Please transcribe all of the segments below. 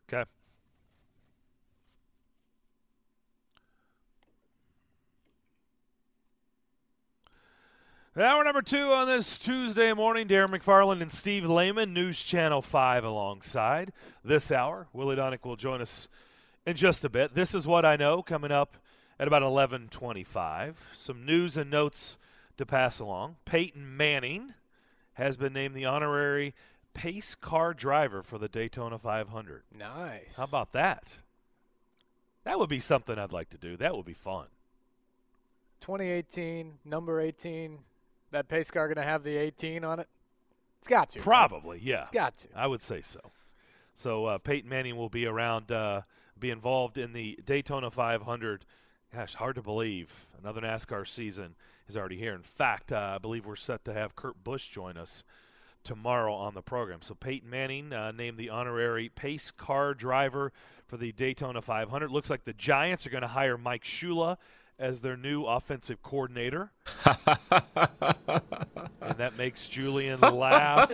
Okay. Hour number 2 on this Tuesday morning. Darren McFarland and Steve Lehman, News Channel 5 alongside. This hour, Willie Donick will join us in just a bit. This is What I Know coming up at about 11:25. Some news and notes to pass along. Peyton Manning has been named the honorary pace car driver for the Daytona 500. Nice. How about that? That would be something I'd like to do. That would be fun. 2018, number 18. That pace car going to have the 18 on it? It's got to. Probably, right? yeah. It's got to. I would say so. So Peyton Manning will be around, be involved in the Daytona 500. Gosh, hard to believe. Another NASCAR season is already here. In fact, I believe we're set to have Kurt Busch join us tomorrow on the program. So Peyton Manning named the honorary pace car driver for the Daytona 500. Looks like the Giants are going to hire Mike Shula as their new offensive coordinator. And that makes Julian laugh.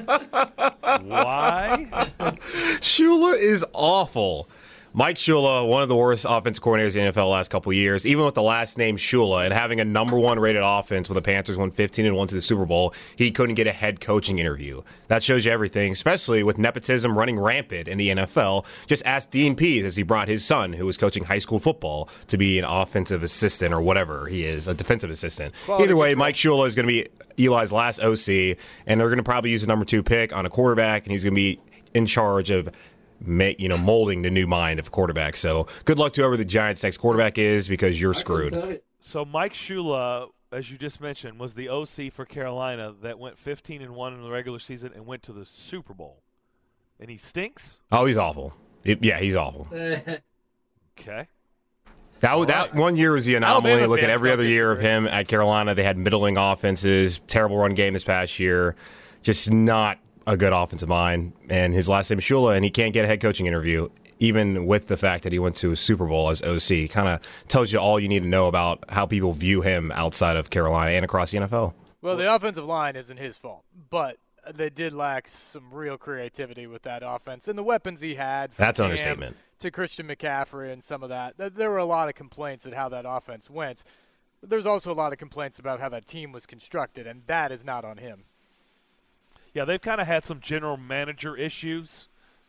Why? Shula is awful. Mike Shula, one of the worst offense coordinators in the NFL the last couple of years, even with the last name Shula and having a number 1 rated offense when the Panthers won 15-1 to the Super Bowl, he couldn't get a head coaching interview. That shows you everything, especially with nepotism running rampant in the NFL. Just ask Dean Pease as he brought his son, who was coaching high school football, to be an offensive assistant or whatever he is, a defensive assistant. Either way, Mike Shula is going to be Eli's last OC, and they're going to probably use the number 2 pick on a quarterback, and he's going to be in charge of molding the new mind of quarterback. So good luck to whoever the Giants' next quarterback is, because you're screwed. So Mike Shula, as you just mentioned, was the OC for Carolina that went 15-1 in the regular season and went to the Super Bowl. And he stinks? Oh, he's awful. He's awful. Okay. That 1 year was the anomaly. Alabama Look at fans every don't other year of disagree. him at Carolina. They had middling offenses, terrible run game this past year. Just not a good offensive mind. And his last name is Shula, and he can't get a head coaching interview, even with the fact that he went to a Super Bowl as OC. Kind of tells you all you need to know about how people view him outside of Carolina and across the NFL. Well, the offensive line isn't his fault, but they did lack some real creativity with that offense and the weapons he had. From That's an Cam understatement. To Christian McCaffrey and some of that. There were a lot of complaints at how that offense went. There's also a lot of complaints about how that team was constructed, and that is not on him. Yeah, they've kind of had some general manager issues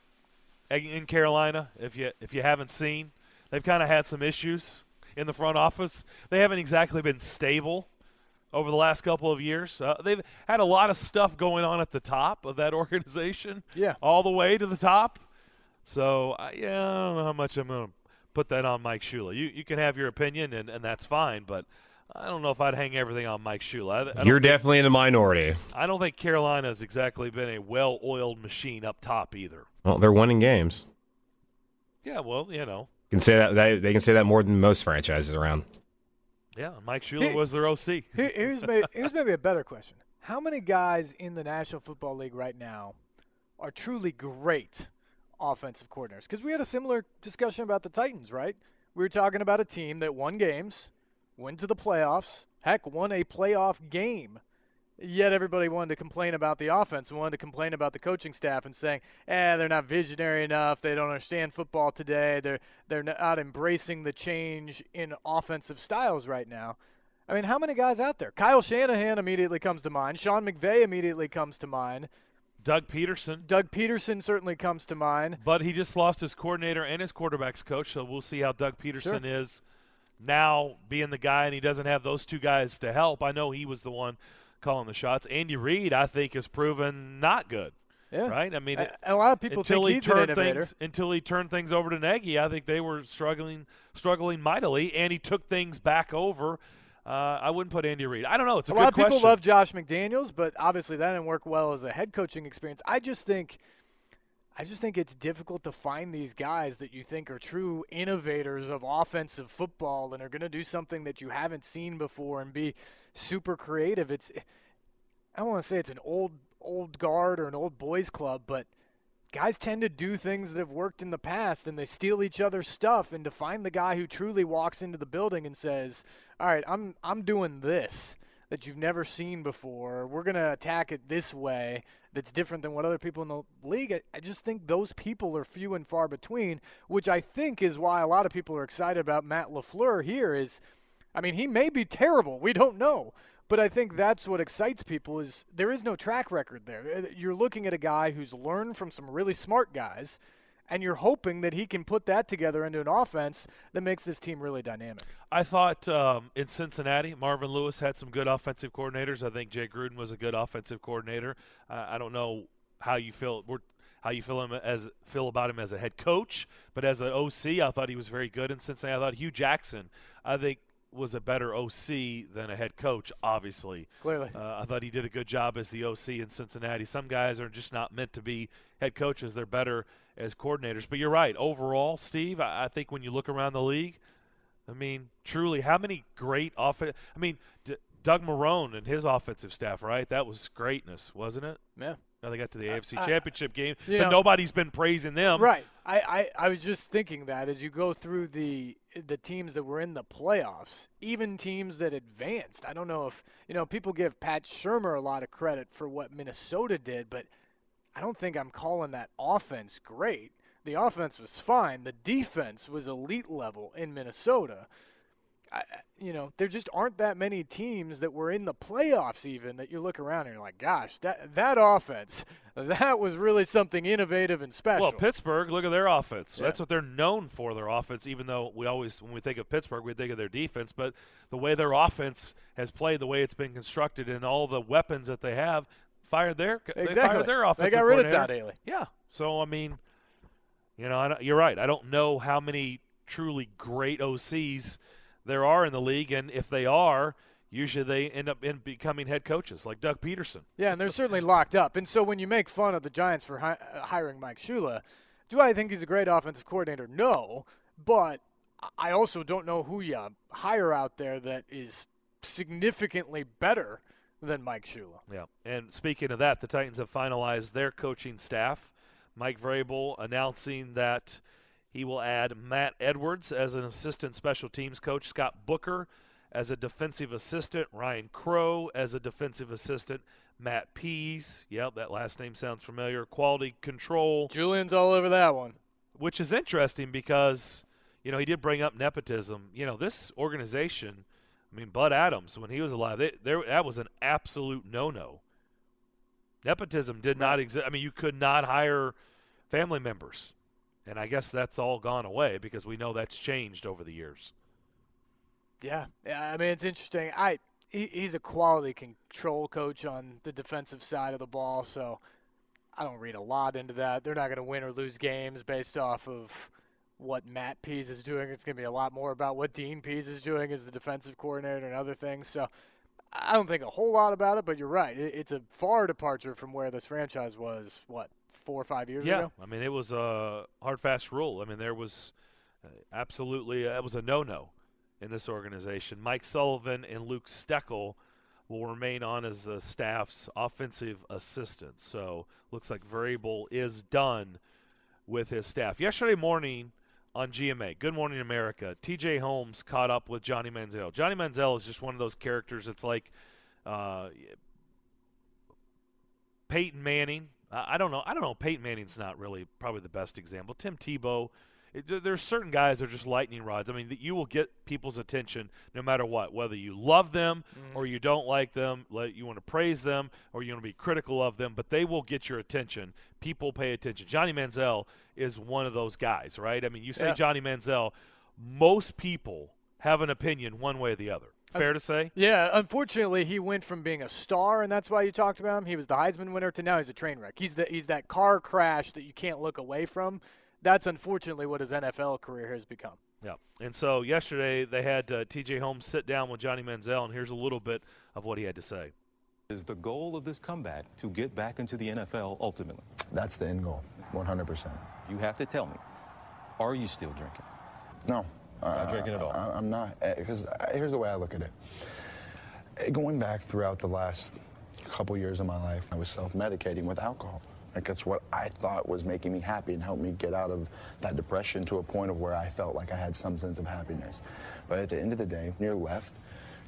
in Carolina. If you haven't seen, they've kind of had some issues in the front office. They haven't exactly been stable over the last couple of years. They've had a lot of stuff going on at the top of that organization. Yeah. All the way to the top. So, I don't know how much I'm going to put that on Mike Shula. You can have your opinion, and that's fine, but I don't know if I'd hang everything on Mike Shula. You're definitely in the minority. I don't think Carolina has exactly been a well-oiled machine up top either. Well, they're winning games. Yeah, well, Can say that they can say that more than most franchises around. Yeah, Mike Shula was their OC. Here's maybe a better question. How many guys in the National Football League right now are truly great offensive coordinators? Because we had a similar discussion about the Titans, right? We were talking about a team that won games, went to the playoffs, heck, won a playoff game, yet everybody wanted to complain about the offense and wanted to complain about the coaching staff and saying, they're not visionary enough, they don't understand football today, they're not embracing the change in offensive styles right now. I mean, how many guys out there? Kyle Shanahan immediately comes to mind. Sean McVay immediately comes to mind. Doug Peterson. Doug Peterson certainly comes to mind. But he just lost his coordinator and his quarterback's coach, so we'll see how Doug Peterson is now being the guy, and he doesn't have those two guys to help. I know he was the one calling the shots. Andy Reid, I think, has proven not good. Yeah. Right? I mean, a lot of people think he's an innovator. Until he turned things over to Nagy, I think they were struggling mightily, and he took things back over. I wouldn't put Andy Reid. I don't know. It's a good question. A lot of people love Josh McDaniels, but obviously that didn't work well as a head coaching experience. I just think it's difficult to find these guys that you think are true innovators of offensive football and are going to do something that you haven't seen before and be super creative. I don't want to say it's an old guard or an old boys club, but guys tend to do things that have worked in the past, and they steal each other's stuff. And to find the guy who truly walks into the building and says, all right, I'm doing this, that you've never seen before. We're going to attack it this way that's different than what other people in the league. I just think those people are few and far between, which I think is why a lot of people are excited about Matt LaFleur here is, I mean, he may be terrible. We don't know. But I think that's what excites people is there is no track record there. You're looking at a guy who's learned from some really smart guys, and you're hoping that he can put that together into an offense that makes this team really dynamic. I thought in Cincinnati, Marvin Lewis had some good offensive coordinators. I think Jay Gruden was a good offensive coordinator. I don't know how you feel about him as a head coach, but as an OC, I thought he was very good in Cincinnati. I thought Hugh Jackson, I think, was a better OC than a head coach, obviously. Clearly. I thought he did a good job as the OC in Cincinnati. Some guys are just not meant to be head coaches. They're better as coordinators. But you're right. Overall, Steve, I think when you look around the league, I mean, truly, how many great offense – I mean, Doug Marrone and his offensive staff, right? That was greatness, wasn't it? Yeah. Now they got to the AFC Championship game, but know, nobody's been praising them. Right. I was just thinking that as you go through the teams that were in the playoffs, even teams that advanced. I don't know if, people give Pat Shurmur a lot of credit for what Minnesota did, but I don't think I'm calling that offense great. The offense was fine. The defense was elite level in Minnesota. There just aren't that many teams that were in the playoffs even that you look around and you're like, gosh, that offense, that was really something innovative and special. Well, Pittsburgh, look at their offense. Yeah. That's what they're known for, their offense, even though we always, when we think of Pittsburgh, we think of their defense. But the way their offense has played, the way it's been constructed, and all the weapons that they have, they fired their offensive They got rid of coordinator. Todd Haley. Yeah. So, I mean, you're right. I don't know how many truly great OCs there are in the league, and if they are, usually they end up becoming head coaches like Doug Peterson. Yeah, and they're certainly locked up. And so when you make fun of the Giants for hiring Mike Shula, do I think he's a great offensive coordinator? No, but I also don't know who you hire out there that is significantly better than Mike Shula. Yeah, and speaking of that, the Titans have finalized their coaching staff. Mike Vrabel announcing that he will add Matt Edwards as an assistant special teams coach, Scott Booker as a defensive assistant, Ryan Crow as a defensive assistant, Matt Pease, that last name sounds familiar, quality control. Julian's all over that one. Which is interesting because, he did bring up nepotism. This organization, Bud Adams, when he was alive, that was an absolute no-no. Nepotism did not exist. You could not hire family members. And I guess that's all gone away because we know that's changed over the years. Yeah, it's interesting. He's a quality control coach on the defensive side of the ball, so I don't read a lot into that. They're not going to win or lose games based off of what Matt Pease is doing. It's going to be a lot more about what Dean Pease is doing as the defensive coordinator and other things. So I don't think a whole lot about it, but you're right. It's a far departure from where this franchise was, 4 or 5 years ago? Yeah, it was a hard, fast rule. There was absolutely it was a no-no in this organization. Mike Sullivan and Luke Steckel will remain on as the staff's offensive assistants. So looks like Vrabel is done with his staff. Yesterday morning on GMA, Good Morning America, TJ Holmes caught up with Johnny Manziel. Johnny Manziel is just one of those characters. It's like Peyton Manning. I don't know. Peyton Manning's not really probably the best example. Tim Tebow. There's certain guys that are just lightning rods. That you will get people's attention no matter what, whether you love them or you don't like them, you want to praise them or you want to be critical of them, but they will get your attention. People pay attention. Johnny Manziel is one of those guys, right? You say Johnny Manziel, most people have an opinion one way or the other. Fair to say? Yeah, unfortunately, he went from being a star, and that's why you talked about him. He was the Heisman winner to now he's a train wreck. He's that car crash that you can't look away from. That's unfortunately what his NFL career has become. Yeah, and so yesterday they had TJ Holmes sit down with Johnny Manziel, and here's a little bit of what he had to say. Is the goal of this comeback to get back into the NFL ultimately? That's the end goal, 100%. You have to tell me, are you still drinking? No. Not drinking at all? I'm not, because here's the way I look at it. Going back throughout the last couple years of my life, I was self-medicating with alcohol. That's what I thought was making me happy and helped me get out of that depression to a point of where I felt like I had some sense of happiness. But at the end of the day, when you're left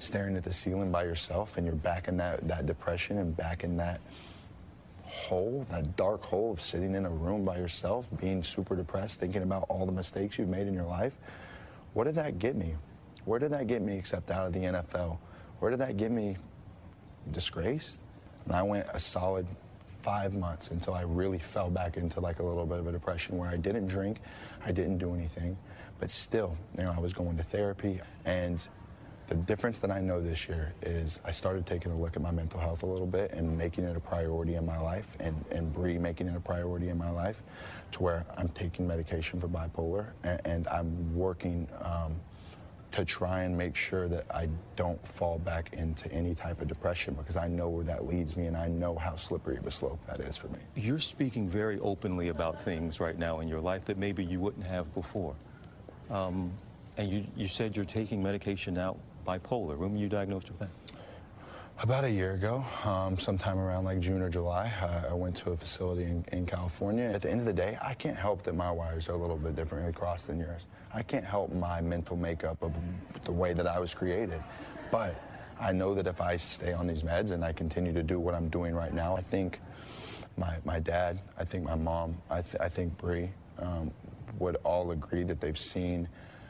staring at the ceiling by yourself, and you're back in that depression and back in that hole, that dark hole of sitting in a room by yourself, being super depressed, thinking about all the mistakes you've made in your life. What did that get me? Where did that get me except out of the NFL? Where did that get me? Disgraced? And I went a solid 5 months until I really fell back into like a little bit of a depression where I didn't drink, I didn't do anything, but still, I was going to therapy. And the difference that I know this year is I started taking a look at my mental health a little bit and making it a priority in my life, and Bree making it a priority in my life, to where I'm taking medication for bipolar, and I'm working to try and make sure that I don't fall back into any type of depression, because I know where that leads me and I know how slippery of a slope that is for me. You're speaking very openly about things right now in your life that maybe you wouldn't have before. And you said you're taking medication now, bipolar. When were you diagnosed with that? About a year ago, sometime around like June or July, I went to a facility in California. At the end of the day, I can't help that my wires are a little bit differently crossed than yours. I can't help my mental makeup of the way that I was created. But I know that if I stay on these meds and I continue to do what I'm doing right now, I think my dad, I think my mom, I think Bree would all agree that they've seen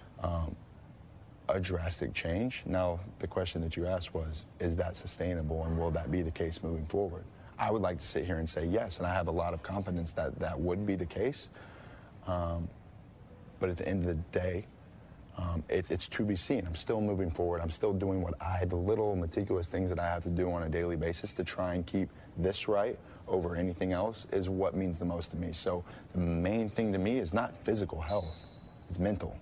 a drastic change. Now, the question that you asked was, is that sustainable, and will that be the case moving forward? I would like to sit here and say yes, and I have a lot of confidence that that would be the case. But at the end of the day, it's to be seen. I'm still moving forward. I'm still doing the little meticulous things that I have to do on a daily basis to try and keep this right over anything else is what means the most to me. So the main thing to me is not physical health, it's mental.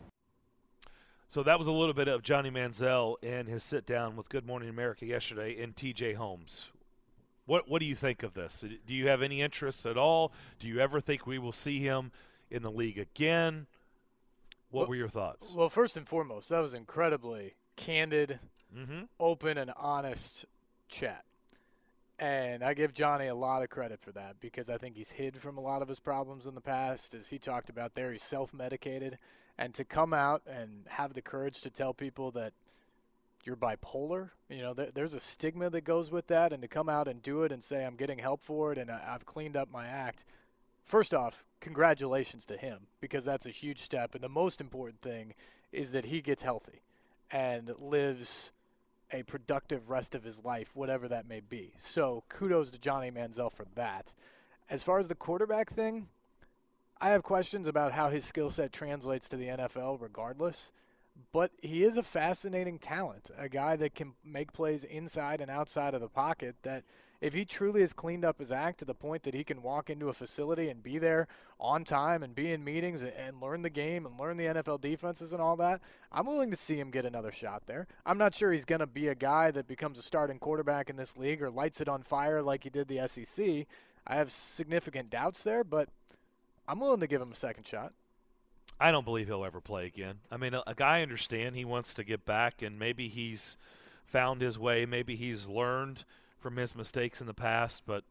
So that was a little bit of Johnny Manziel and his sit-down with Good Morning America yesterday and T.J. Holmes. What do you think of this? Do you have any interest at all? Do you ever think we will see him in the league again? What were your thoughts? Well, first and foremost, that was incredibly candid, open, and honest chat. And I give Johnny a lot of credit for that, because I think he's hid from a lot of his problems in the past. As he talked about there, he's self-medicated. And to come out and have the courage to tell people that you're bipolar, there's a stigma that goes with that. And to come out and do it and say, I'm getting help for it and I've cleaned up my act. First off, congratulations to him, because that's a huge step. And the most important thing is that he gets healthy and lives a productive rest of his life, whatever that may be. So kudos to Johnny Manziel for that. As far as the quarterback thing, I have questions about how his skill set translates to the NFL regardless, but he is a fascinating talent, a guy that can make plays inside and outside of the pocket, that if he truly has cleaned up his act to the point that he can walk into a facility and be there on time and be in meetings and learn the game and learn the NFL defenses and all that, I'm willing to see him get another shot there. I'm not sure he's going to be a guy that becomes a starting quarterback in this league or lights it on fire like he did the SEC. I have significant doubts there, but I'm willing to give him a second shot. I don't believe he'll ever play again. I mean, a guy, I understand he wants to get back, and maybe he's found his way. Maybe he's learned from his mistakes in the past. But,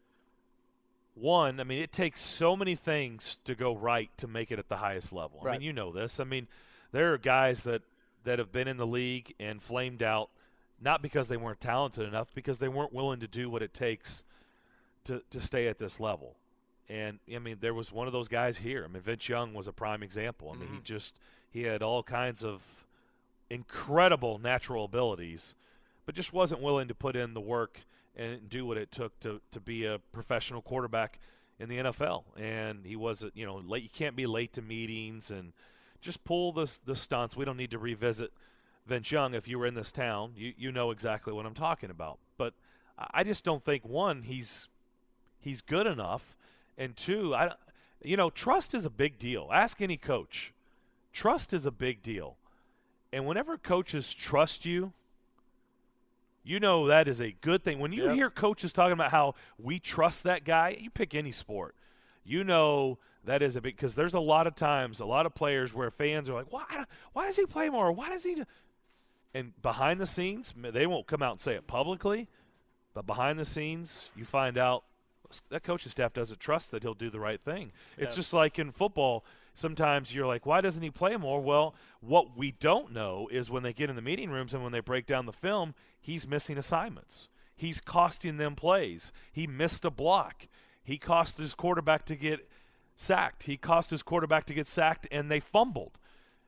one, I mean, it takes so many things to go right to make it at the highest level. Right. I mean, you know this. I mean, there are guys that have been in the league and flamed out, not because they weren't talented enough, because they weren't willing to do what it takes to stay at this level. And, I mean, there was one of those guys here. I mean, Vince Young was a prime example. I mean, he had all kinds of incredible natural abilities, but just wasn't willing to put in the work and do what it took to be a professional quarterback in the NFL. And he wasn't, late. You can't be late to meetings and just pull the stunts. We don't need to revisit Vince Young. If you were in this town, you know exactly what I'm talking about. But I just don't think, one, he's good enough. And two, trust is a big deal. Ask any coach. Trust is a big deal. And whenever coaches trust you, that is a good thing. When you hear coaches talking about how we trust that guy, you pick any sport. That is a big – because there's a lot of times, a lot of players where fans are like, why does he play more? Why does he – and behind the scenes, they won't come out and say it publicly, but behind the scenes you find out that coaching staff doesn't trust that he'll do the right thing. It's just like in football. sometimes you're like, why doesn't he play more? Well, what we don't know is when they get in the meeting rooms and when they break down the film, he's missing assignments. He's costing them plays. He missed a block. He cost his quarterback to get sacked. He cost his quarterback to get sacked, and they fumbled.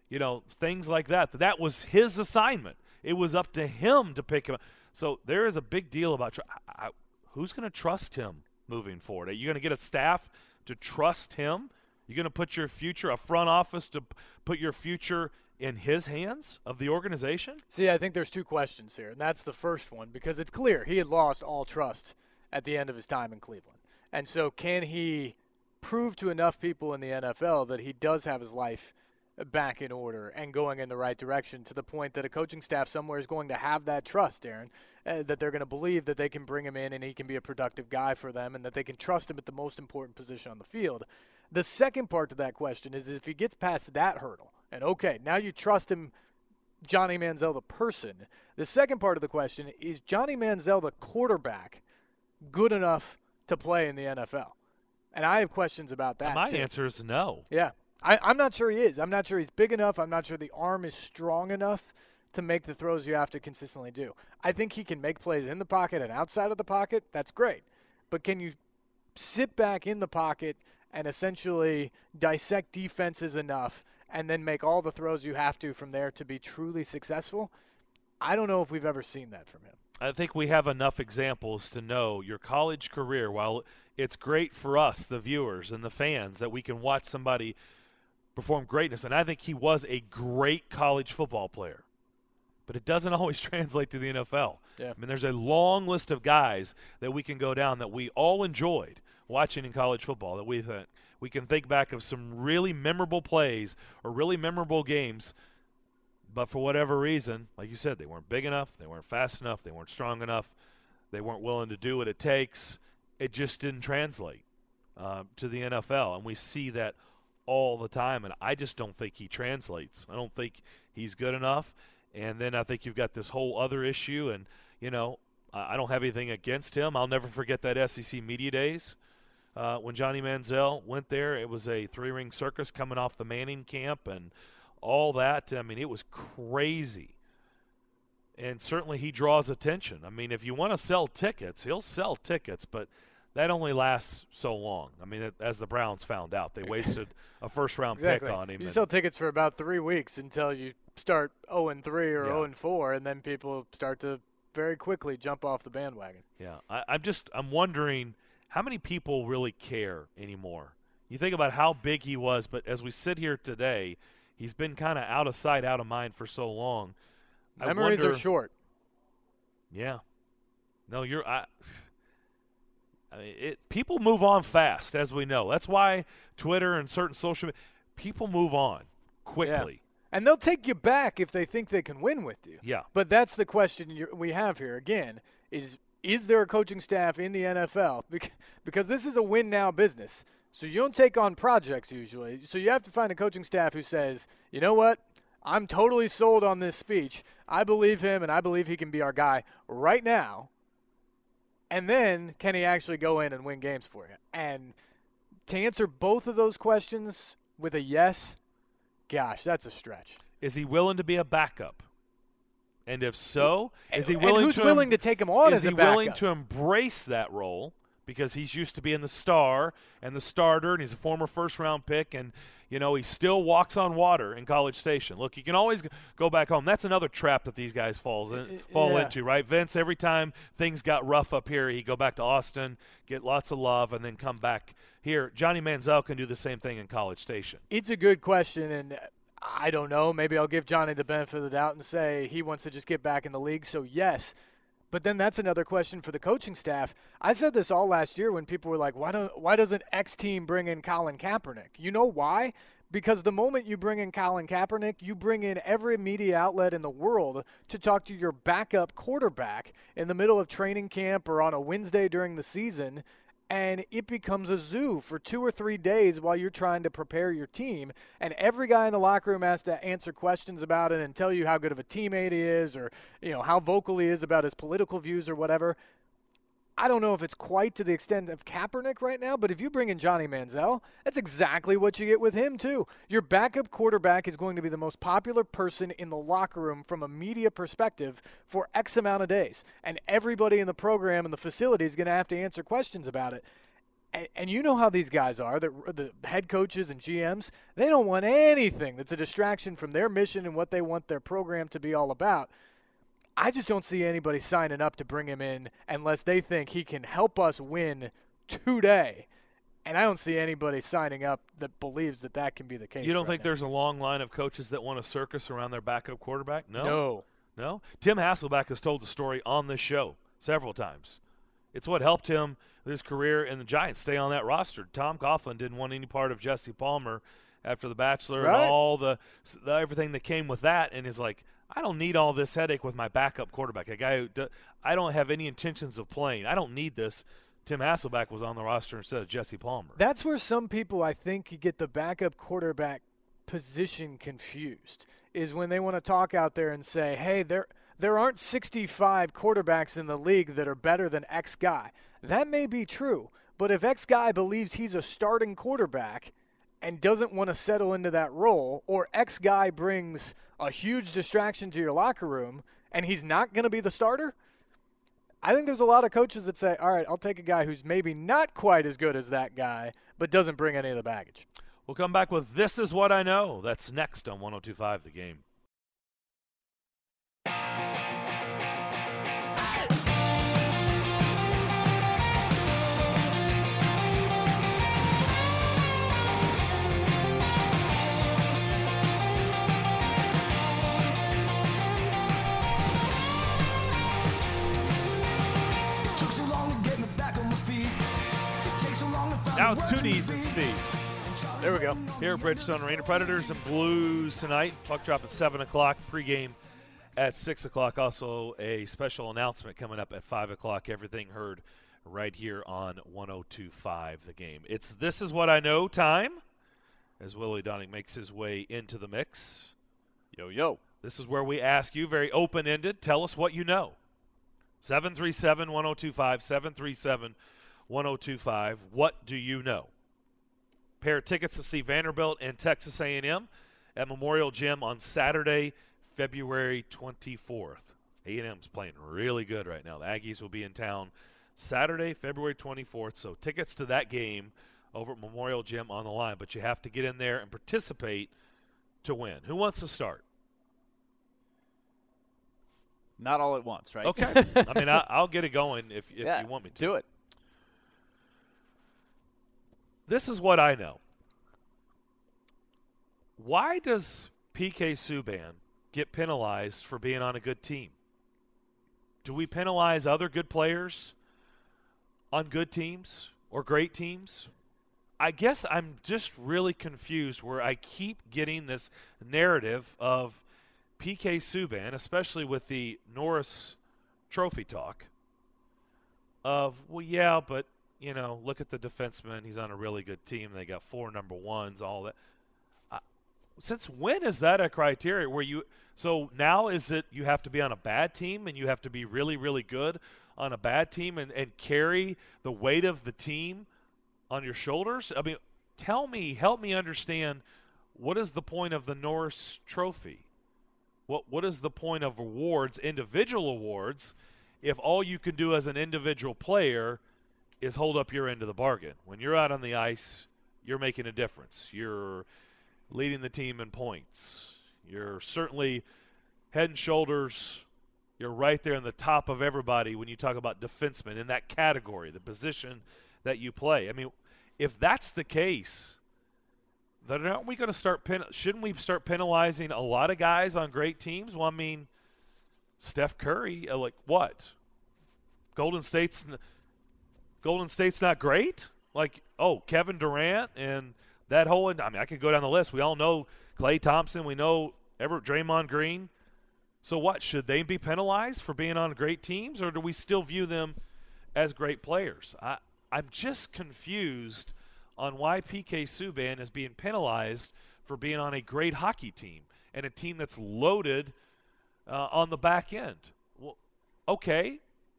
Things like that. That was his assignment. It was up to him to pick him up. So there is a big deal about who's going to trust him moving forward. Are you going to get a staff to trust him? You're going to put your future, a front office to put your future in his hands of the organization? See, I think there's two questions here, and that's the first one because it's clear he had lost all trust at the end of his time in Cleveland. And so can he prove to enough people in the NFL that he does have his life back in order and going in the right direction to the point that a coaching staff somewhere is going to have that trust, Aaron, that they're going to believe that they can bring him in and he can be a productive guy for them and that they can trust him at the most important position on the field. The second part to that question is if he gets past that hurdle, and okay, now you trust him, Johnny Manziel the person. The second part of the question is Johnny Manziel the quarterback good enough to play in the NFL? And I have questions about that. My answer is no. Yeah. I'm not sure he is. I'm not sure he's big enough. I'm not sure the arm is strong enough to make the throws you have to consistently do. I think he can make plays in the pocket and outside of the pocket. That's great. But can you sit back in the pocket and essentially dissect defenses enough and then make all the throws you have to from there to be truly successful? I don't know if we've ever seen that from him. I think we have enough examples to know your college career, while it's great for us, the viewers and the fans, that we can watch somebody perform greatness. And I think he was a great college football player. But it doesn't always translate to the NFL. Yeah. I mean, there's a long list of guys that we can go down that we all enjoyed watching in college football, that we can think back of some really memorable plays or really memorable games. But for whatever reason, like you said, they weren't big enough, they weren't fast enough, they weren't strong enough, they weren't willing to do what it takes. It just didn't translate to the NFL, and we see that all the time, and I just don't think he translates. I don't think he's good enough, and then I think you've got this whole other issue, and, I don't have anything against him. I'll never forget that SEC Media Days when Johnny Manziel went there. It was a three-ring circus coming off the Manning camp and all that. I mean, it was crazy. And certainly he draws attention. I mean, if you want to sell tickets, he'll sell tickets, but that only lasts so long. I mean, as the Browns found out, they wasted a first-round pick on him. You sell tickets for about 3 weeks until you start 0-3 or 0-4, and then people start to very quickly jump off the bandwagon. Yeah, I'm wondering how many people really care anymore. You think about how big he was, but as we sit here today, he's been kind of out of sight, out of mind for so long. Memories are short. Yeah. No, people move on fast, as we know. That's why Twitter and certain social media, people move on quickly. Yeah. And they'll take you back if they think they can win with you. Yeah. But that's the question we have here. Again, is there a coaching staff in the NFL? Because this is a win-now business. So you don't take on projects usually. So you have to find a coaching staff who says, you know what? I'm totally sold on this speech. I believe him, and I believe he can be our guy right now. And then can he actually go in and win games for you? And to answer both of those questions with a yes, gosh, that's a stretch. Is he willing to be a backup? And if so, is he willing to take him on as a backup? Is he willing to embrace that role? Because he's used to being the star and the starter, and he's a former first-round pick, and, he still walks on water in College Station. Look, you can always go back home. That's another trap that these guys fall into, right? Vince, every time things got rough up here, he'd go back to Austin, get lots of love, and then come back here. Johnny Manziel can do the same thing in College Station. It's a good question, and I don't know. Maybe I'll give Johnny the benefit of the doubt and say he wants to just get back in the league, so yes. But then that's another question for the coaching staff. I said this all last year when people were like, why doesn't X team bring in Colin Kaepernick? You know why? Because the moment you bring in Colin Kaepernick, you bring in every media outlet in the world to talk to your backup quarterback in the middle of training camp or on a Wednesday during the season, and it becomes a zoo for 2 or 3 days while you're trying to prepare your team. And every guy in the locker room has to answer questions about it and tell you how good of a teammate he is or how vocal he is about his political views or whatever. I don't know if it's quite to the extent of Kaepernick right now, but if you bring in Johnny Manziel, that's exactly what you get with him too. Your backup quarterback is going to be the most popular person in the locker room from a media perspective for X amount of days. And everybody in the program and the facility is going to have to answer questions about it. And you know how these guys are, the head coaches and GMs, they don't want anything that's a distraction from their mission and what they want their program to be all about. I just don't see anybody signing up to bring him in unless they think he can help us win today. And I don't see anybody signing up that believes that can be the case. You don't right think now. there's a long line of coaches that want a circus around their backup quarterback? No. No? Tim Hasselbeck has told the story on this show several times. It's what helped him with his career in the Giants stay on that roster. Tom Coughlin didn't want any part of Jesse Palmer after The Bachelor Right. and all the everything that came with that, and he's like, I don't need all this headache with my backup quarterback, a guy who I don't have any intentions of playing. I don't need this. Tim Hasselbeck was on the roster instead of Jesse Palmer. That's where some people, I think, get the backup quarterback position confused, is when they want to talk out there and say, hey, there aren't 65 quarterbacks in the league that are better than X guy. That may be true, but if X guy believes he's a starting quarterback and doesn't want to settle into that role, or X guy brings a huge distraction to your locker room and he's not going to be the starter, I think there's a lot of coaches that say, all right, I'll take a guy who's maybe not quite as good as that guy, but doesn't bring any of the baggage. We'll come back with This Is What I Know. That's next on 102.5 The Game. Now it's 2Ds and Steve. There we go. Here at Bridgestone Arena, Predators and Blues tonight. Puck drop at 7 o'clock, pregame at 6 o'clock. Also a special announcement coming up at 5 o'clock. Everything heard right here on 102.5 The Game. It's This Is What I Know time as Willie Donning makes his way into the mix. Yo. This is where we ask you, very open-ended, tell us what you know. 737-1025, 737-1025. What do you know? Pair of tickets to see Vanderbilt and Texas A&M at Memorial Gym on Saturday, February 24th. A&M's playing really good right now. The Aggies will be in town Saturday, February 24th. So tickets to that game over at Memorial Gym on the line. But you have to get in there and participate to win. Who wants to start? Not all at once, right? Okay. I mean, I'll get it going if you want me to. Do it. This is what I know. Why does PK Subban get penalized for being on a good team? Do we penalize other good players on good teams or great teams? I guess I'm just really confused where I keep getting this narrative of PK Subban, especially with the Norris Trophy talk, of, well, yeah, but, you know, look at the defenseman. He's on a really good team. They got 4 number ones, all that. Since when is that a criteria where you – so now is it you have to be on a bad team and you have to be really, really good on a bad team and carry the weight of the team on your shoulders? I mean, help me understand, what is the point of the Norris Trophy? What is the point of awards, individual awards, if all you can do as an individual player is hold up your end of the bargain? When you're out on the ice, you're making a difference. You're leading the team in points. You're certainly head and shoulders. You're right there in the top of everybody when you talk about defensemen in that category, the position that you play. I mean, if that's the case, then aren't we going to shouldn't we start penalizing a lot of guys on great teams? Well, I mean, Steph Curry, like what? Golden State's not great? Like, oh, Kevin Durant and that whole – I mean, I could go down the list. We all know Klay Thompson. We know Draymond Green. So what? Should they be penalized for being on great teams, or do we still view them as great players? I'm just confused on why PK Subban is being penalized for being on a great hockey team and a team that's loaded on the back end. Well, okay,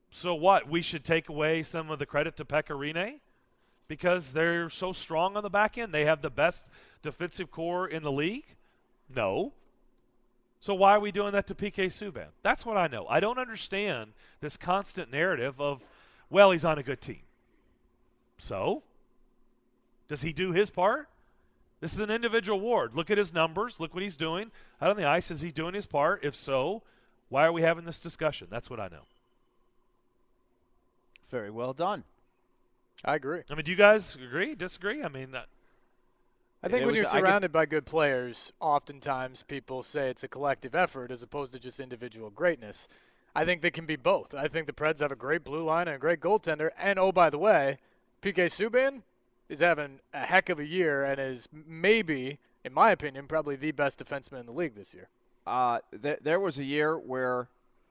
So what? We should take away some of the credit to Pecorine because they're so strong on the back end? They have the best defensive core in the league? No. So why are we doing that to PK Subban? That's what I know. I don't understand this constant narrative of, well, he's on a good team. So? Does he do his part? This is an individual award. Look at his numbers. Look what he's doing. Out on the ice, is he doing his part? If so, why are we having this discussion? That's what I know. Very well done. I agree. I mean, do you guys agree, disagree? I mean, I think when you're surrounded by good players, oftentimes people say it's a collective effort as opposed to just individual greatness. I think they can be both. I think the Preds have a great blue line and a great goaltender. And, oh, by the way, PK Subban is having a heck of a year and is maybe, in my opinion, probably the best defenseman in the league this year. There was a year where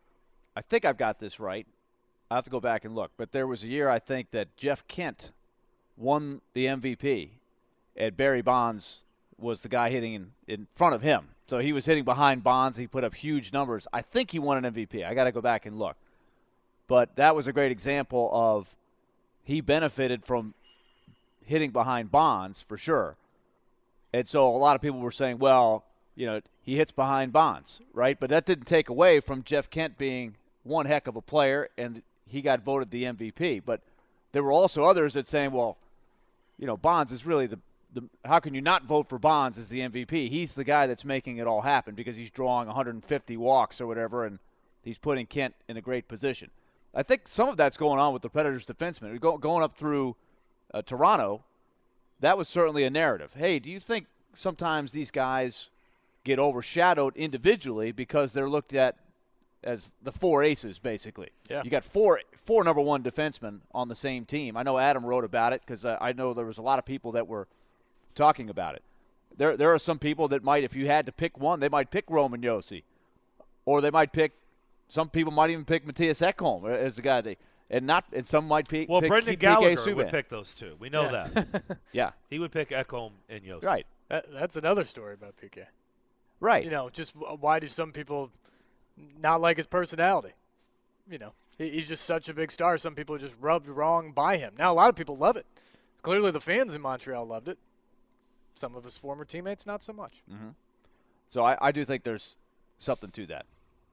I think I've got this right. I have to go back and look. But there was a year, I think, that Jeff Kent won the MVP. And Barry Bonds was the guy hitting in front of him. So he was hitting behind Bonds. He put up huge numbers. I think he won an MVP. I got to go back and look. But that was a great example of he benefited from hitting behind Bonds for sure. And so a lot of people were saying, well, you know, he hits behind Bonds, right? But that didn't take away from Jeff Kent being one heck of a player, and he got voted the MVP. But there were also others that saying, well, you know, Bonds is really the how can you not vote for Bonds as the MVP? He's the guy that's making it all happen because he's drawing 150 walks or whatever, and he's putting Kent in a great position. I think some of that's going on with the Predators defensemen. Going up through Toronto, that was certainly a narrative. Hey, do you think sometimes these guys get overshadowed individually because they're looked at as the four aces, basically? Yeah. You got four number one defensemen on the same team. I know Adam wrote about it because I know there was a lot of people that were talking about it. There are some people that might, if you had to pick one, they might pick Roman Josi. Or they might pick, some people might even pick Matthias Ekholm as the guy and some might pick Brendan PK Gallagher Subban. would pick those two. We know that. Yeah. He would pick Ekholm and Josi. Right. That's another story about PK. Right. You know, just why do some people not like his personality? You know, he's just such a big star. Some people are just rubbed wrong by him. Now, a lot of people love it. Clearly, the fans in Montreal loved it. Some of his former teammates, not so much. Mm-hmm. So I do think there's something to that.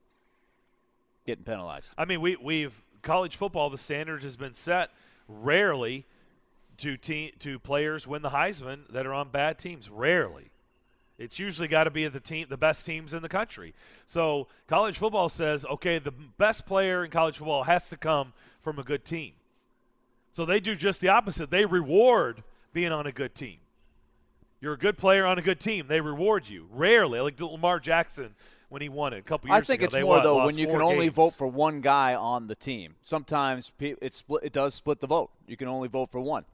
Getting penalized. I mean, we've college football. The standard has been set. Rarely do players win the Heisman that are on bad teams. Rarely. It's usually got to be the best teams in the country. So college football says, okay, the best player in college football has to come from a good team. So they do just the opposite. They reward being on a good team. You're a good player on a good team. They reward you. Rarely, like Lamar Jackson when he won it a couple years ago. I think it's more, though, when you can only vote for one guy on the team. Sometimes it does split the vote. You can only vote for one.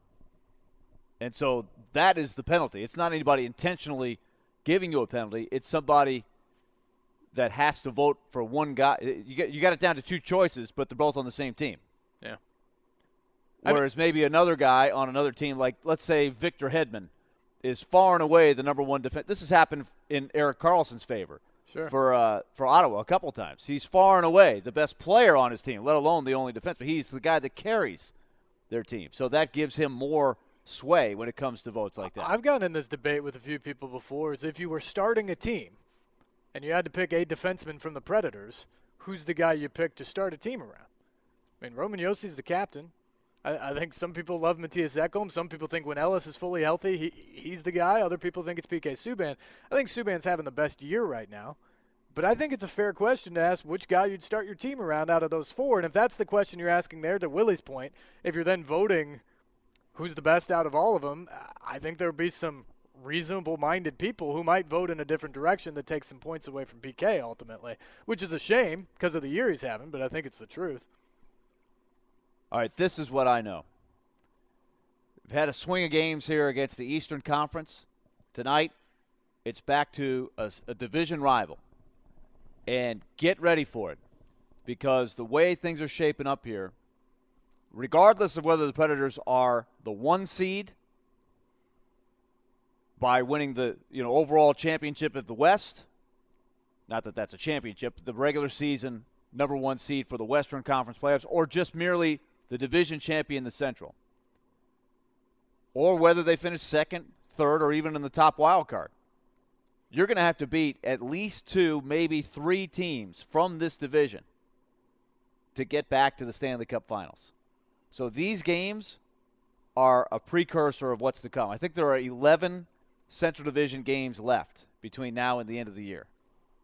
And so that is the penalty. It's not anybody intentionally giving you a penalty. It's somebody that has to vote for one guy. You got it down to two choices, but they're both on the same team. Yeah. Whereas maybe another guy on another team, like let's say Victor Hedman, is far and away the number one defense. This has happened in Erik Karlsson's favor. Sure. For Ottawa a couple times. He's far and away the best player on his team, let alone the only defense. But he's the guy that carries their team. So that gives him more sway when it comes to votes like that. I've gotten in this debate with a few people before. Is if you were starting a team and you had to pick a defenseman from the Predators, who's the guy you pick to start a team around? I mean, Roman Josi's the captain. I think some people love Matthias Ekholm. Some people think when Ellis is fully healthy, he's the guy. Other people think it's PK Subban. I think Subban's having the best year right now. But I think it's a fair question to ask which guy you'd start your team around out of those four. And if that's the question you're asking there, to Willie's point, if you're then voting who's the best out of all of them, I think there would be some reasonable-minded people who might vote in a different direction that takes some points away from PK ultimately, which is a shame because of the year he's having, but I think it's the truth. All right, this is what I know. We've had a swing of games here against the Eastern Conference. Tonight, it's back to a division rival. And get ready for it, because the way things are shaping up here, regardless of whether the Predators are the 1 seed by winning the overall championship of the West, not that that's a championship, the regular season number 1 seed for the Western Conference playoffs, or just merely the division champion in the Central, or whether they finish second, third, or even in the top wild card. You're going to have to beat at least 2, maybe 3 teams from this division to get back to the Stanley Cup Finals. So these games are a precursor of what's to come. I think there are 11 Central Division games left between now and the end of the year.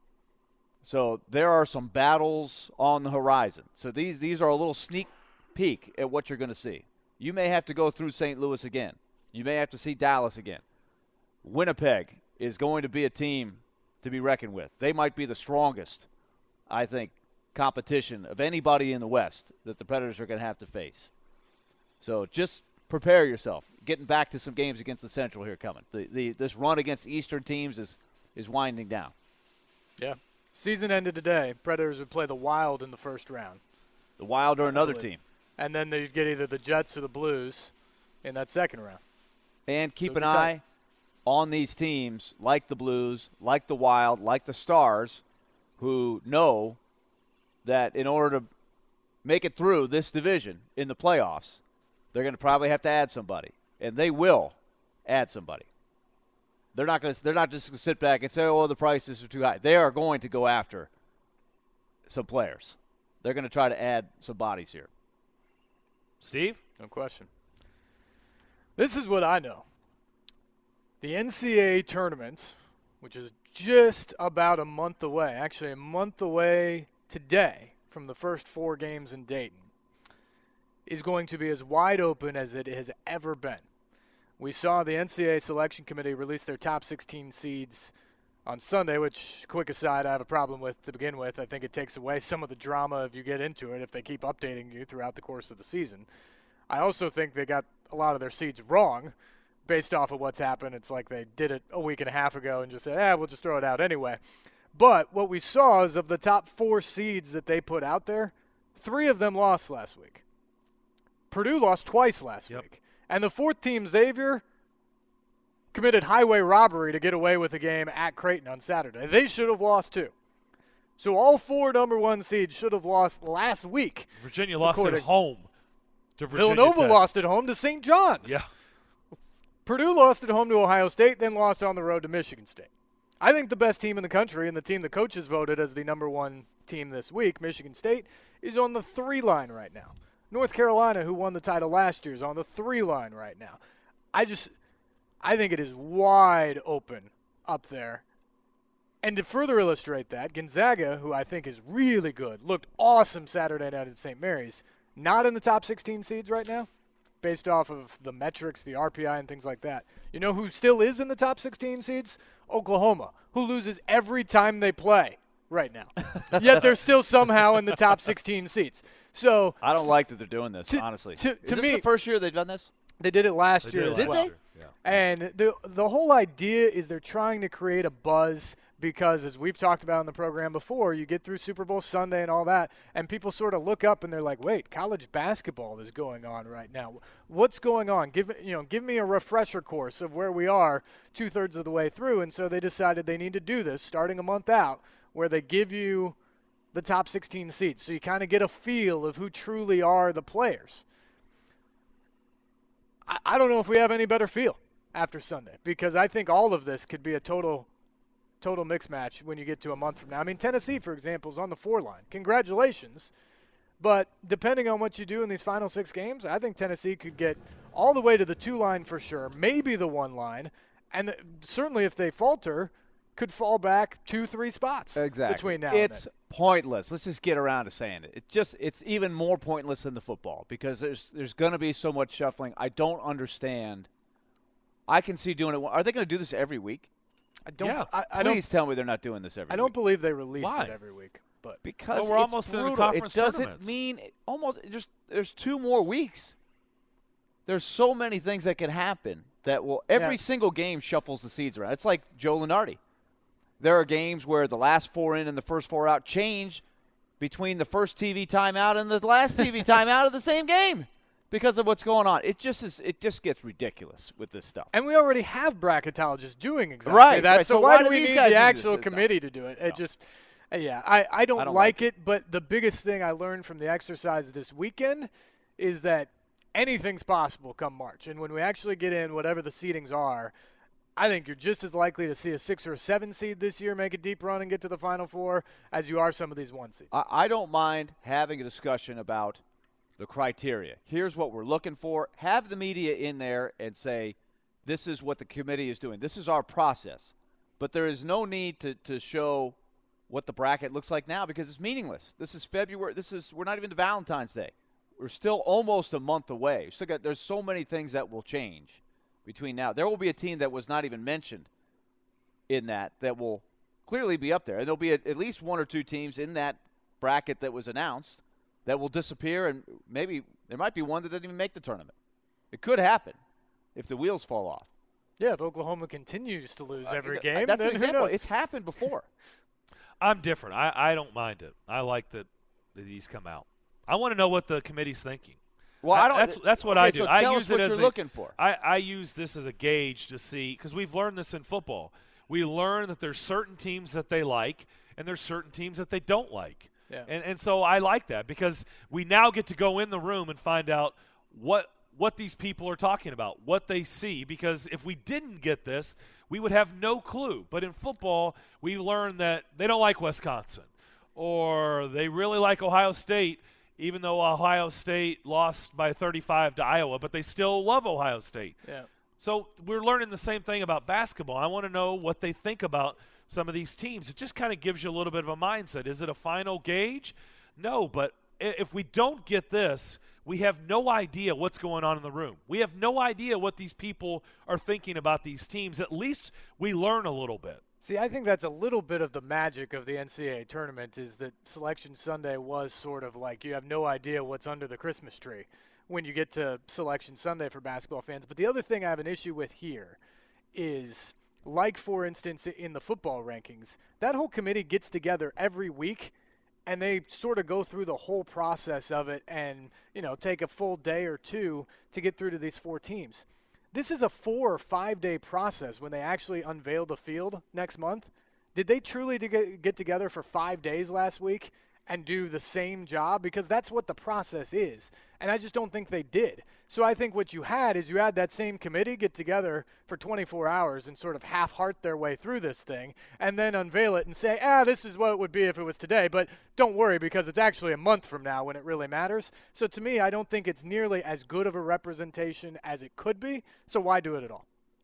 So there are some battles on the horizon. So these are a little sneak peek at what you're going to see. You may have to go through St. Louis again. You may have to see Dallas again. Winnipeg is going to be a team to be reckoned with. They might be the strongest, I think, competition of anybody in the West that the Predators are going to have to face. So just prepare yourself. Getting back to some games against the Central here coming. This run against Eastern teams is winding down. Yeah. Season ended today. Predators would play the Wild in the first round. The Wild or another team. And then they'd get either the Jets or the Blues in that second round. And keep an eye on these teams like the Blues, like the Wild, like the Stars, who know that in order to make it through this division in the playoffs, they're going to probably have to add somebody. And they will add somebody. They're not just going to sit back and say, oh, the prices are too high. They are going to go after some players. They're going to try to add some bodies here. Steve? No question. This is what I know. The NCAA tournament, which is just about a month away, actually a month away today from the first 4 games in Dayton, is going to be as wide open as it has ever been. We saw the NCAA selection committee release their top 16 seeds on Sunday, which, quick aside, I have a problem with to begin with. I think it takes away some of the drama if you get into it, if they keep updating you throughout the course of the season. I also think they got a lot of their seeds wrong based off of what's happened. It's like they did it a week and a half ago and just said, we'll just throw it out anyway. But what we saw is of the top 4 seeds that they put out there, 3 of them lost last week. Purdue lost twice last week. And the 4th team, Xavier, committed highway robbery to get away with the game at Creighton on Saturday. They should have lost too. So all 4 number 1 seeds should have lost last week. Virginia lost at home to Virginia Villanova Tech. lost at home to St. John's. Yeah. Purdue lost at home to Ohio State, then lost on the road to Michigan State. I think the best team in the country and the team the coaches voted as the number 1 team this week, Michigan State, is on the 3 line right now. North Carolina, who won the title last year, is on the 3 line right now. I think it is wide open up there. And to further illustrate that, Gonzaga, who I think is really good, looked awesome Saturday night at St. Mary's, not in the top 16 seeds right now, based off of the metrics, the RPI, and things like that. You know who still is in the top 16 seeds? Oklahoma, who loses every time they play right now. Yet they're still somehow in the top 16 seeds. So I don't like that they're doing this, honestly. To is this me, the first year they've done this? They did it last year. Did they? Yeah. And the whole idea is they're trying to create a buzz because, as we've talked about in the program before, you get through Super Bowl Sunday and all that, and people sort of look up and they're like, wait, college basketball is going on right now. What's going on? Give me a refresher course of where we are 2/3 of the way through. And so they decided they need to do this starting a month out, where they give you the top 16 seeds, so you kind of get a feel of who truly are the players. I don't know if we have any better feel after Sunday, because I think all of this could be a total mix match when you get to a month from now. I mean, Tennessee, for example, is on the 4 line. Congratulations. But depending on what you do in these final 6 games, I think Tennessee could get all the way to the 2 line for sure, maybe the 1 line, and certainly if they falter, could fall back 2-3 spots between now and then. It's pointless. Let's just get around to saying it. It's even more pointless than the football because there's going to be so much shuffling. I don't understand. I can see doing it. Are they going to do this every week? I don't. Yeah. Please tell me they're not doing this every week. I don't believe they release Why? it every week. But because we're it's almost in brutal. the conference It doesn't tournaments. mean there's 2 more weeks. There's so many things that can happen that will every single game shuffles the seeds around. It's like Joe Lunardi. There are games where the last 4 in and the first 4 out change between the first TV timeout and the last TV timeout of the same game because of what's going on. It just gets ridiculous with this stuff. And we already have bracketologists doing exactly that. Right. So why do we need the actual committee to do it? It just Yeah, I don't don't like like it, but the biggest thing I learned from the exercise this weekend is that anything's possible come March. And when we actually get in, whatever the seedings are, I think you're just as likely to see a 6 or a 7 seed this year make a deep run and get to the Final Four as you are some of these 1 seeds. I don't mind having a discussion about the criteria. Here's what we're looking for. Have the media in there and say, this is what the committee is doing. This is our process. But there is no need to show what the bracket looks like now because it's meaningless. This is February. We're not even to Valentine's Day. We're still almost a month away. There's so many things that will change between now. There will be a team that was not even mentioned in that will clearly be up there. And there'll be at least 1 or 2 teams in that bracket that was announced that will disappear, and maybe there might be one that doesn't even make the tournament. It could happen if the wheels fall off. Yeah, if Oklahoma continues to lose every game, that's then an example. who knows? It's happened before. I'm different. I don't mind it. I like that these come out. I want to know what the committee's thinking. Well, I don't. That's what okay, I do. So I tell use us it what as you're looking for. I use this as a gauge to see, because we've learned this in football. We learn that there's certain teams that they like and there's certain teams that they don't like. Yeah. And so I like that because we now get to go in the room and find out what these people are talking about, what they see, because if we didn't get this, we would have no clue. But in football, we learn that they don't like Wisconsin or they really like Ohio State, even though Ohio State lost by 35 to Iowa, but they still love Ohio State. Yeah. So we're learning the same thing about basketball. I want to know what they think about some of these teams. It just kind of gives you a little bit of a mindset. Is it a final gauge? No, but if we don't get this, we have no idea what's going on in the room. We have no idea what these people are thinking about these teams. At least we learn a little bit. See, I think that's a little bit of the magic of the NCAA tournament is that Selection Sunday was sort of like you have no idea what's under the Christmas tree when you get to Selection Sunday for basketball fans. But the other thing I have an issue with here is, like, for instance, in the football rankings, that whole committee gets together every week and they sort of go through the whole process of it and, take a full day or two to get through to these 4 teams. This is a 4 or 5 day process when they actually unveil the field next month. Did they truly get together for 5 days last week and do the same job? Because that's what the process is. And I just don't think they did. So I think what you had is you had that same committee get together for 24 hours and sort of half-heart their way through this thing and then unveil it and say, this is what it would be if it was today. But don't worry because it's actually a month from now when it really matters. So to me, I don't think it's nearly as good of a representation as it could be. So why do it at all?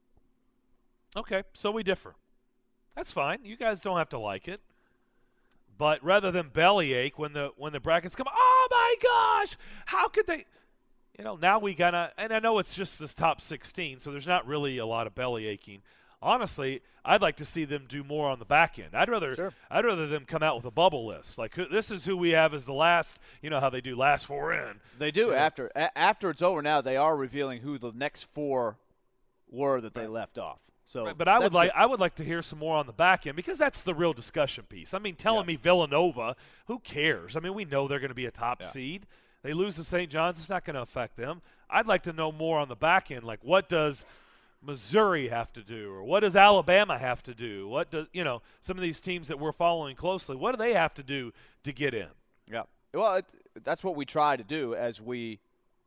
Okay, so we differ. That's fine. You guys don't have to like it. But rather than bellyache when the brackets come, oh my gosh, how could they? Now we gotta, and I know it's just this top 16, so there's not really a lot of belly aching. Honestly, I'd like to see them do more on the back end. I'd rather them come out with a bubble list. Like, this is who we have as the last, how they do last 4 in. They do. After it's over now, they are revealing who the next 4 were that they left off. So, right, but I would like to hear some more on the back end because that's the real discussion piece. I mean, telling me Villanova, who cares? I mean, we know they're going to be a top seed. They lose to St. John's, it's not going to affect them. I'd like to know more on the back end, like what does Missouri have to do, or what does Alabama have to do? What does some of these teams that we're following closely? What do they have to do to get in? Yeah, well, that's what we try to do as we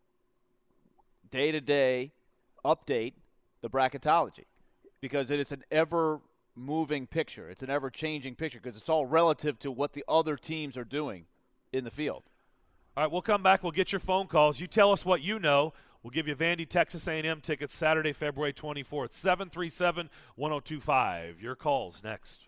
day to day update the bracketology. Because it is an ever-moving picture. It's an ever-changing picture because it's all relative to what the other teams are doing in the field. All right, we'll come back. We'll get your phone calls. You tell us what you know. We'll give you Vandy, Texas A&M tickets Saturday, February 24th, 737-1025. Your calls next.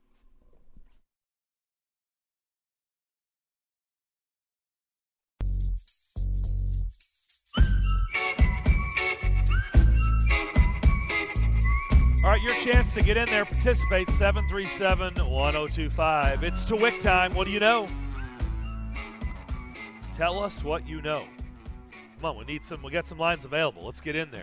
All right, your chance to get in there, participate, 737-1025. It's TWIC time. What do you know? Tell us what you know. Come on, we got some lines available. Let's get in there.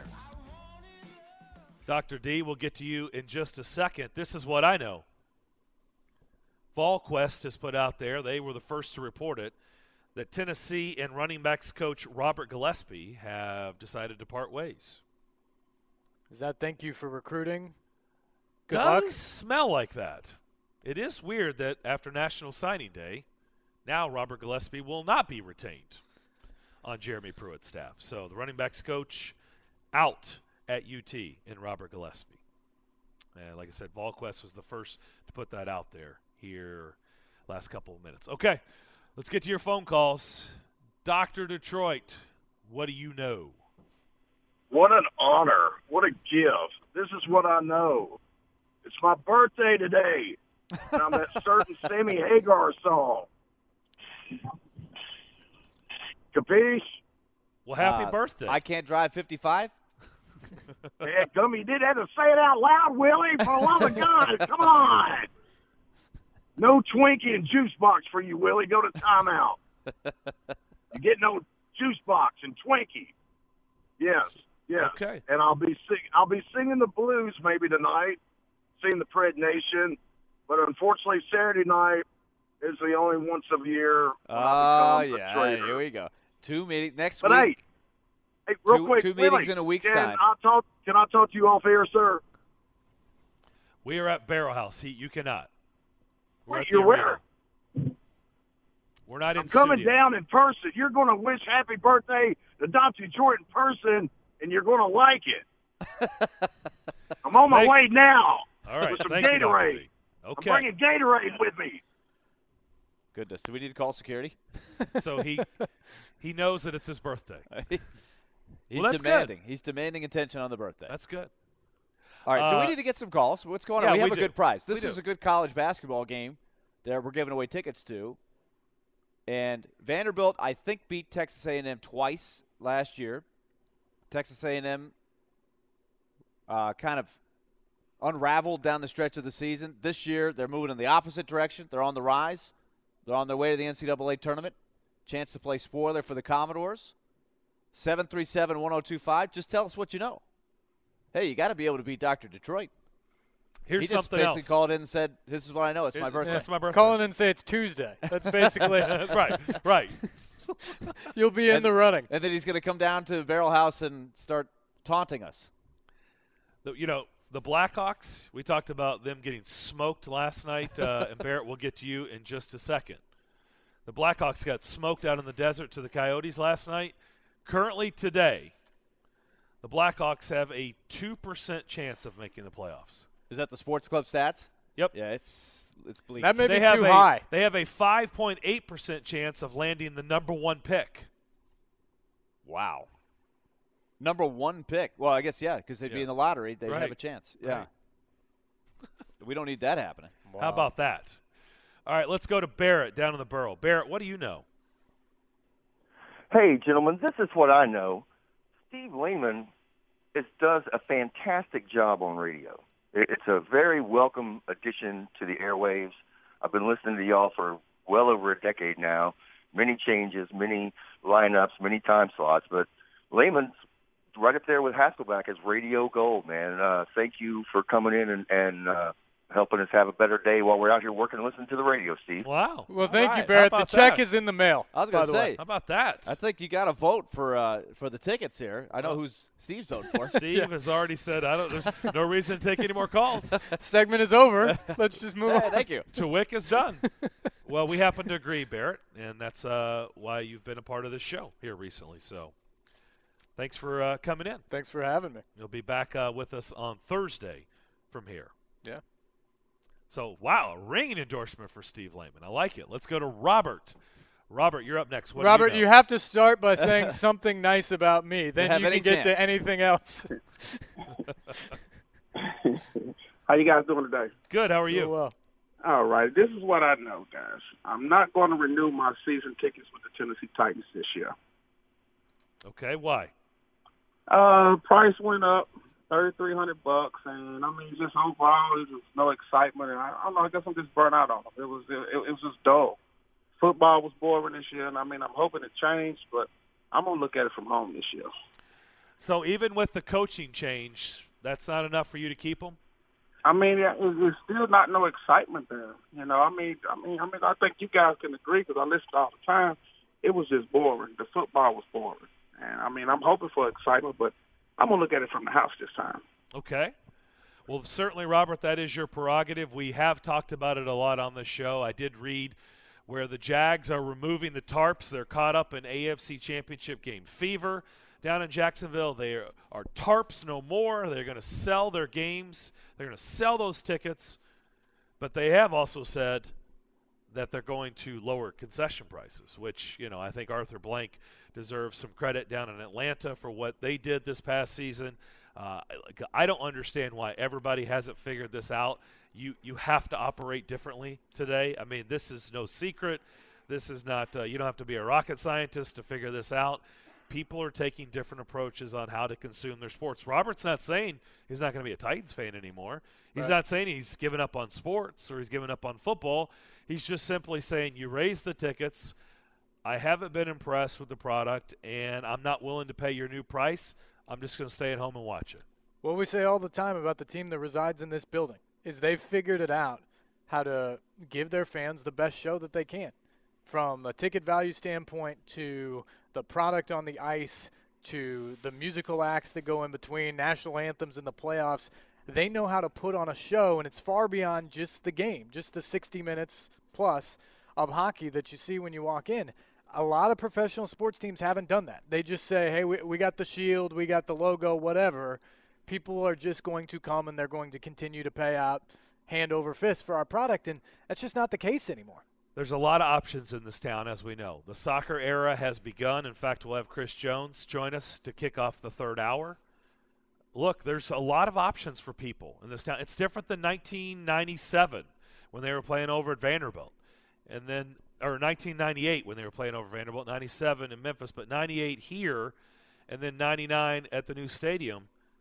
Dr. D, we'll get to you in just a second. This is what I know. VolQuest has put out there, they were the first to report it, that Tennessee and running backs coach Robert Gillespie have decided to part ways. Is that thank you for recruiting? Good Does luck? smell like that. it is weird that after National Signing Day, now Robert Gillespie will not be retained on Jeremy Pruitt's staff. So the running backs coach out at UT in Robert Gillespie. And like I said, VolQuest was the first to put that out there here last couple of minutes. Okay, let's get to your phone calls. Dr. Detroit, what do you know? What an honor. What a gift. This is what I know. It's my birthday today. And I'm that certain Sammy Hagar song. Capiche? Well, happy birthday. I Can't Drive 55? Man, Gummy, you did have to say it out loud, Willie, for the love of God. Come on. No Twinkie and juice box for you, Willie. Go to timeout. You get no juice box and Twinkie. Yes. Okay. And I'll be singing the blues maybe tonight, singing the Pred Nation. But unfortunately, Saturday night is the only once a year. Oh, yeah. Here we go. 2 meetings next but week. Hey, real quick, two Willie, meetings in a week's time. Can I talk to you off air, sir? We are at Barrel House. You cannot. Wait, you're where? We're not in I'm coming studio. down in person. You're going to wish happy birthday to Dr. Detroit in person, and you're going to like it. I'm on my way now. All right. With some Thank you, Dr. Gatorade. B. Okay. I'm bringing Gatorade with me. Goodness. Do we need to call security? So he knows that it's his birthday. He's Well, that's demanding. good. He's demanding attention on the birthday. That's good. All right. Do we need to get some calls? What's going on? Yeah, We have we a do. good prize. We This do. is a good college basketball game that we're giving away tickets to. And Vanderbilt, I think, beat Texas A&M twice last year. Texas A&M kind of unraveled down the stretch of the season. This year, they're moving in the opposite direction. They're on the rise. They're on their way to the NCAA tournament. Chance to play spoiler for the Commodores. 737-1025. Just tell us what you know. Hey, you got to be able to beat Dr. Detroit. Here's He just something basically else. called in and said, this is what I know. It's my birthday. It's my birthday. Call in and say it's Tuesday. That's basically right. You'll be in the running. And then he's going to come down to Barrel House and start taunting us. The Blackhawks, we talked about them getting smoked last night, and Barrett will get to you in just a second. The Blackhawks got smoked out in the desert to the Coyotes last night. Currently today, the Blackhawks have a 2% chance of making the playoffs. Is that the Sports Club stats? Yep. Yeah, it's bleak. That may be have too high. They have a 5.8% chance of landing the number one pick. Wow. Number one pick. Well, I guess, yeah, because they'd be in the lottery. They'd have a chance. Yeah. Right. We don't need that happening. Wow. How about that? All right, let's go to Barrett down in the Borough. Barrett, what do you know? Hey, gentlemen, this is what I know. Steve Lehman does a fantastic job on radio. It's a very welcome addition to the airwaves. I've been listening to y'all for well over a decade now. Many changes, many lineups, many time slots, but Lehman's right up there with Hasselback as radio gold, man. Thank you for coming in and helping us have a better day while we're out here working and listening to the radio, Steve. Wow. Well, thank you, right. Barrett. How The about check that? is in the mail. I was by going to the say, way. How about that? I think you got to vote for the tickets here. I know who's Steve's voting for. Steve has already said, there's no reason to take any more calls. Segment is over. Let's just move Hey, on. thank you. Tawick is done. Well, we happen to agree, Barrett, and that's why you've been a part of this show here recently. So thanks for coming in. Thanks for having me. You'll be back with us on Thursday from here. Yeah. So, wow, a ringing endorsement for Steve Lehman. I like it. Let's go to Robert. Robert, you're up next. What do Robert, you you know? have to start by saying something nice about me. Then have you any can get to chance. anything else. How you guys doing today? Good. How are you? Oh, well. All right. This is what I know, guys. I'm not going to renew my season tickets with the Tennessee Titans this year. Okay, why? Price went up $3,300, and I mean, just overall, there's just no excitement. And I don't know. I guess I'm just burnt out on them. It was just dull. Football was boring this year, and I mean, I'm hoping it changed, but I'm gonna look at it from home this year. So even with the coaching change, that's not enough for you to keep them? I mean, it's still not no excitement there. You know, I think you guys can agree because I listen all the time. It was just boring. The football was boring, and I mean, I'm hoping for excitement, but I'm gonna look at it from the house this time. Okay. Well, certainly, Robert, that is your prerogative. We have talked about it a lot on the show. I did read where the Jags are removing the tarps. They're caught up in AFC Championship game fever down in Jacksonville. They are tarps no more. They're going to sell their games. They're going to sell those tickets. But they have also said that they're going to lower concession prices, which, I think Arthur Blank deserves some credit down in Atlanta for what they did this past season. I don't understand why everybody hasn't figured this out. You have to operate differently today. I mean, this is no secret. This is not you don't have to be a rocket scientist to figure this out. People are taking different approaches on how to consume their sports. Robert's not saying he's not going to be a Titans fan anymore. He's not saying he's given up on sports or he's given up on football. He's just simply saying you raise the tickets. I haven't been impressed with the product, and I'm not willing to pay your new price. I'm just going to stay at home and watch it. What we say all the time about the team that resides in this building is they've figured it out how to give their fans the best show that they can. From a ticket value standpoint to the product on the ice to the musical acts that go in between, national anthems in the playoffs, they know how to put on a show, and it's far beyond just the game, just the 60 minutes plus of hockey that you see when you walk in. A lot of professional sports teams haven't done that. They just say, hey, we got the shield, we got the logo, whatever. People are just going to come and they're going to continue to pay out hand over fist for our product, and that's just not the case anymore. There's a lot of options in this town, as we know. The soccer era has begun. In fact, we'll have Chris Jones join us to kick off the third hour. Look, there's a lot of options for people in this town. It's different than 1997 when they were playing over at Vanderbilt, and then or 1998 when they were playing over Vanderbilt, 97 in Memphis, but 98 here, and then 99 at the new stadium.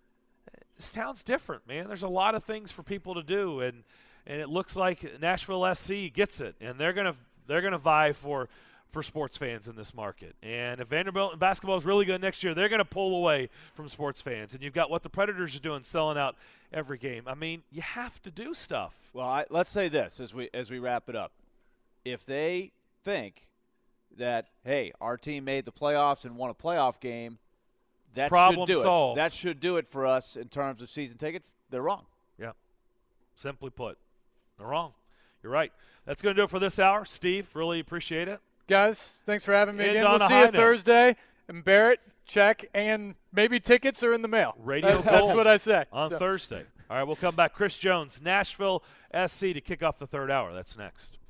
This town's different, man. There's a lot of things for people to do, and it looks like Nashville SC gets it, and they're gonna vie for sports fans in this market. And if Vanderbilt and basketball is really good next year, they're going to pull away from sports fans. And you've got what the Predators are doing, selling out every game. I mean, you have to do stuff. Well, let's say this as we wrap it up. If they think that, hey, our team made the playoffs and won a playoff game, that Problem should do solved. it. That should do it for us in terms of season tickets. They're wrong. Yeah. Simply put, they're wrong. You're right. That's going to do it for this hour. Steve, really appreciate it. Guys, thanks for having me And again. on We'll a see high you note. Thursday. And Barrett, check, and maybe tickets are in the mail. Radio That's Gold what I say. on Thursday. All right, we'll come back. Chris Jones, Nashville SC to kick off the third hour. That's next.